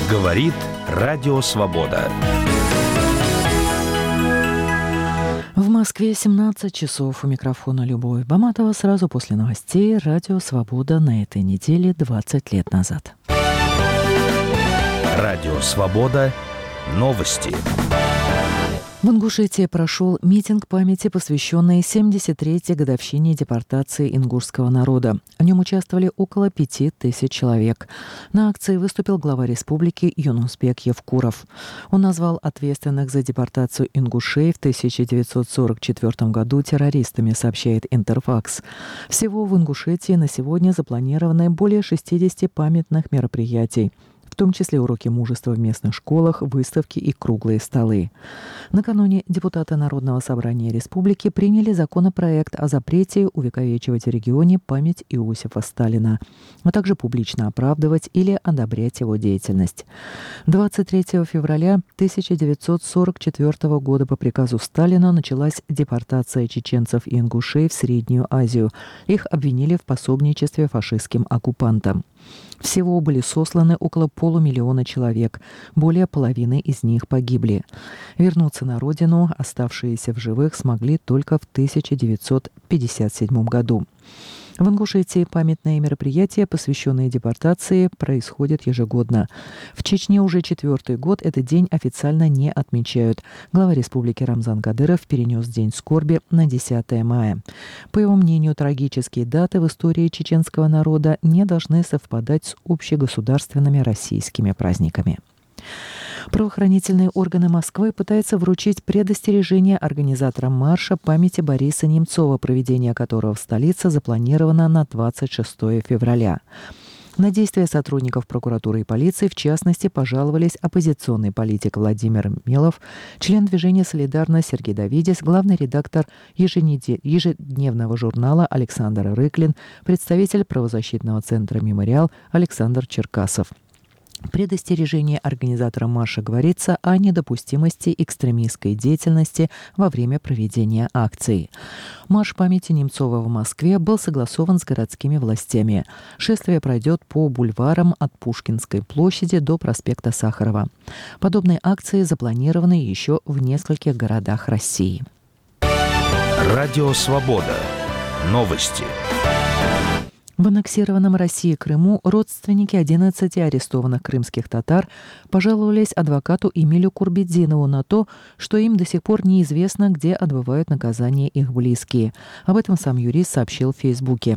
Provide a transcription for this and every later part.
Говорит Радио Свобода. В Москве 17 часов. У микрофона Любовь Баматова. Сразу после новостей Радио Свобода на этой неделе 20 лет назад. Радио Свобода. Новости. В Ингушетии прошел митинг памяти, посвященный 73-й годовщине депортации ингушского народа. В нем участвовали около 5000 человек. На акции выступил глава республики Юнусбек Евкуров. Он назвал ответственных за депортацию ингушей в 1944 году террористами, сообщает Интерфакс. Всего в Ингушетии на сегодня запланированы более 60 памятных мероприятий, в том числе уроки мужества в местных школах, выставки и круглые столы. Накануне депутаты Народного собрания республики приняли законопроект о запрете увековечивать в регионе память Иосифа Сталина, а также публично оправдывать или одобрять его деятельность. 23 февраля 1944 года по приказу Сталина началась депортация чеченцев и ингушей в Среднюю Азию. Их обвинили в пособничестве фашистским оккупантам. Всего были сосланы около 500 000 человек, более половины из них погибли. Вернуться на родину оставшиеся в живых смогли только в 1957 году. В Ингушетии памятные мероприятия, посвященные депортации, происходят ежегодно. В Чечне уже 4-й год этот день официально не отмечают. Глава республики Рамзан Кадыров перенес День скорби на 10 мая. По его мнению, трагические даты в истории чеченского народа не должны совпадать с общегосударственными российскими праздниками. Правоохранительные органы Москвы пытаются вручить предостережение организаторам марша памяти Бориса Немцова, проведение которого в столице запланировано на 26 февраля. На действия сотрудников прокуратуры и полиции, в частности, пожаловались оппозиционный политик Владимир Мелов, член движения «Солидарность» Сергей Давидис, главный редактор ежедневного журнала Александр Рыклин, представитель правозащитного центра «Мемориал» Александр Черкасов. В предостережении организаторам марша говорится о недопустимости экстремистской деятельности во время проведения акции. Марш памяти Немцова в Москве был согласован с городскими властями. Шествие пройдет по бульварам от Пушкинской площади до проспекта Сахарова. Подобные акции запланированы еще в нескольких городах России. Радио Свобода. Новости. В аннексированном России Крыму родственники 11 арестованных крымских татар пожаловались адвокату Эмилю Курбетдинову на то, что им до сих пор неизвестно, где отбывают наказание их близкие. Об этом сам юрист сообщил в Фейсбуке.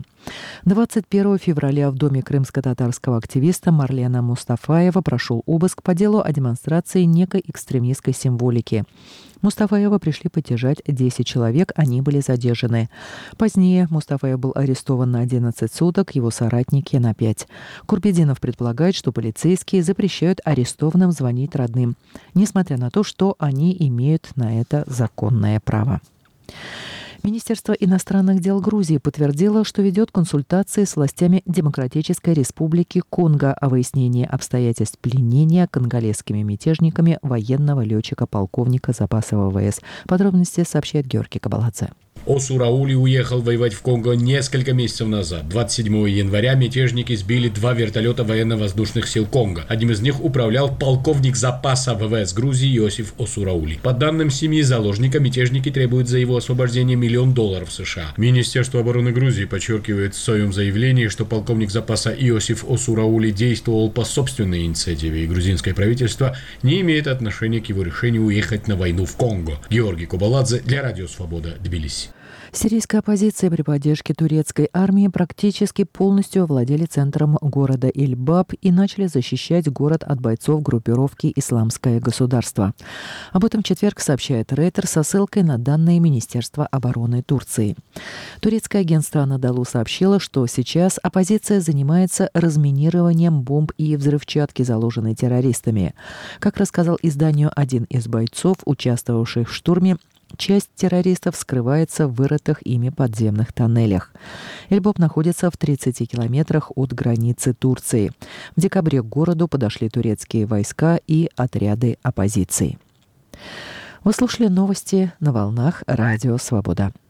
21 февраля в доме крымско-татарского активиста Марлена Мустафаева прошел обыск по делу о демонстрации некой экстремистской символики. Мустафаева пришли поддержать 10 человек, они были задержаны. Позднее Мустафаев был арестован на 11 суток, его соратники на 5. Курбетдинов предполагает, что полицейские запрещают арестованным звонить родным, несмотря на то, что они имеют на это законное право. Министерство иностранных дел Грузии подтвердило, что ведет консультации с властями Демократической Республики Конго о выяснении обстоятельств пленения конголезскими мятежниками военного летчика-полковника запаса ВВС. Подробности сообщает Георгий Кабаладзе. Осу Раули уехал воевать в Конго несколько месяцев назад. 27 января мятежники сбили 2 вертолета военно-воздушных сил Конго. Одним из них управлял полковник запаса ВВС Грузии Иосиф Осу Раули. По данным семьи заложника, мятежники требуют за его освобождение $1 миллион США. Министерство обороны Грузии подчеркивает в своем заявлении, что полковник запаса Иосиф Осу Раули действовал по собственной инициативе, и грузинское правительство не имеет отношения к его решению уехать на войну в Конго. Георгий Кабаладзе для Радио Свобода, Тбилиси. Сирийская оппозиция при поддержке турецкой армии практически полностью овладели центром города Эльбаб и начали защищать город от бойцов группировки «Исламское государство». Об этом в четверг сообщает Рейтер со ссылкой на данные Министерства обороны Турции. Турецкое агентство «Анадолу» сообщило, что сейчас оппозиция занимается разминированием бомб и взрывчатки, заложенной террористами. Как рассказал изданию один из бойцов, участвовавших в штурме, часть террористов скрывается в вырытых ими подземных тоннелях. Эльбаб находится в 30 километрах от границы Турции. В декабре к городу подошли турецкие войска и отряды оппозиции. Вы слушали новости на волнах Радио Свобода.